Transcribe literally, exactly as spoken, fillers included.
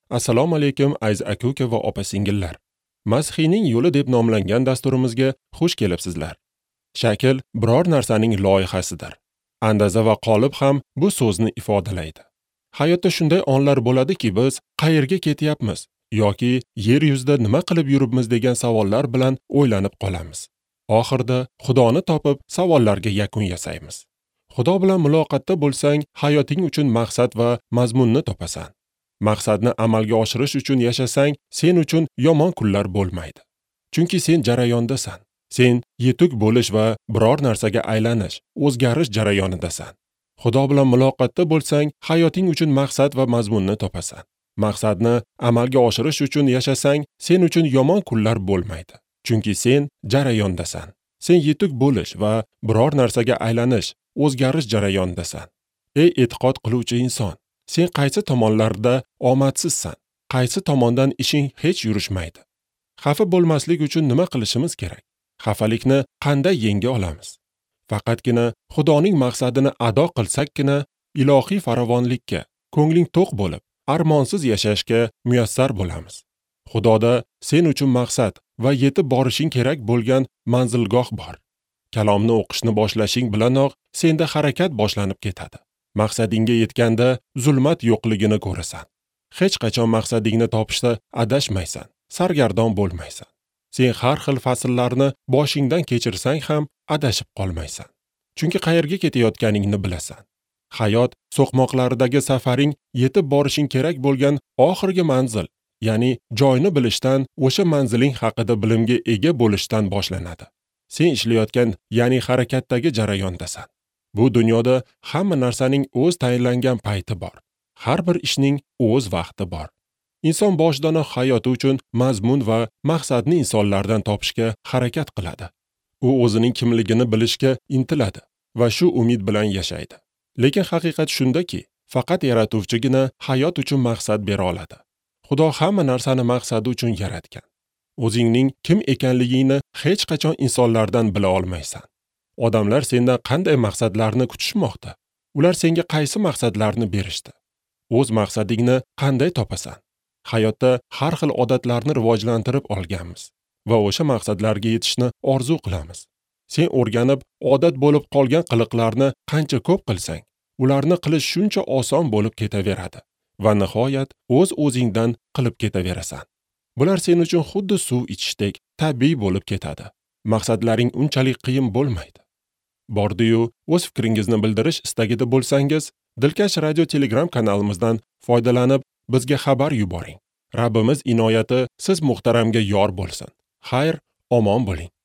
Assalomu alaykum aziz aka-uka va opa-singillar. Masihiyning yo'li deb nomlangan dasturimizga xush kelibsizlar. Shakl biror narsaning loyihasidir. Andaza va qolip ham bu so'zni ifodalaydi. Hayotda shunday onlar bo'ladiki, biz qayerga ketyapmiz yoki yer yuzida nima qilib yuribmiz degan savollar bilan o'ylanib qolamiz. Oxirida Xudoni topib savollarga yakun yasaymiz. Xudo bilan muloqotda bo'lsang, hayoting uchun maqsad va mazmunni topasan. Maqsadni amalga oshirish uchun yashasang, sen uchun yomon kunlar bo'lmaydi. Chunki sen jarayondasan. Sen yetuk bo'lish va biror narsaga aylanish, o'zgarish jarayonidasan. Xudo bilan muloqotda bo'lsang, hayoting uchun maqsad va mazmunni topasan. Maqsadni amalga oshirish uchun yashasang, sen uchun yomon kunlar bo'lmaydi. Chunki sen jarayondasan. Sen yetuk bo'lish va biror narsaga aylanish, o'zgarish jarayonidasan. Ey e'tiqod qiluvchi inson, sen qaysi tomonlarda omadsizsan? Qaysi tomondan ishing hech yurishmaydi? Xafa bo'lmaslik uchun nima qilishimiz kerak? Xafalikni qanday yenga olamiz? Faqatgina Xudoning maqsadini ado qilsakkina ilohiy farovonlikka, ko'ngling to'q bo'lib, armonsiz yashashga muyassar bo'lamiz. Xudoda sen uchun maqsad va yetib borishing kerak bo'lgan manzilgoh bor. Kalomni o'qishni boshlashing bilanoq senda harakat boshlanib ketadi. Maqsadingga yetganda zulmat yo'qligini ko'rasan. Hech qachon maqsadingni topishda adashmaysan, sargardon bo'lmaysan. Sen har xil fasllarni boshingdan kechirsang ham adashib qolmaysan. Chunki qayerga ketayotganingni bilasan. Hayot so'qmoqlaridagi safaring yetib borishing kerak bo'lgan oxirgi manzil, ya'ni joyni bilishdan, o'sha manziling haqida bilimga ega bo'lishdan boshlanadi. Sen ishlayotgan, ya'ni harakatdagi jarayondasan. Bu dunyoda hamma narsaning o'z tayinlangan payti bor. Har bir ishning o'z vaqti bor. Inson boshidanoq hayoti uchun mazmun va maqsadni insonlardan topishga harakat qiladi. U o'zining kimligini bilishga intiladi va shu umid bilan yashaydi. Lekin haqiqat shundaki, faqat yaratuvchigina hayot uchun maqsad bera oladi. Xudo hamma narsani maqsadi uchun yaratgan. O'zingning kim ekanligingni hech qachon insonlardan bila olmaysan. Odamlar sendan qanday maqsadlarni kutishmoqda? Ular senga qaysi maqsadlarni berishdi? O'z maqsadingni qanday topasan? Hayotda har xil odatlarni rivojlantirib olganmiz va o'sha maqsadlarga yetishni orzu qilamiz. Sen o'rganib, odat bo'lib qolgan qiliqlarni qancha ko'p qilsang, ularni qilish shuncha oson bo'lib ketaveradi va nihoyat o'z o'zingdan qilib ketaverasan. Bular sen uchun xuddi suv ichishdek tabiiy bo'lib ketadi. Maqsadlaring unchalik qiyin bo'lmaydi. Bordi-yu, o'z fikringizni bildirish istagida bo'lsangiz, Dilkash radio Telegram kanalimizdan foydalanib, bizga xabar yuboring. Rabbimiz inoyati siz muhtaramga yor bo'lsin. Xayr, omon bo'ling.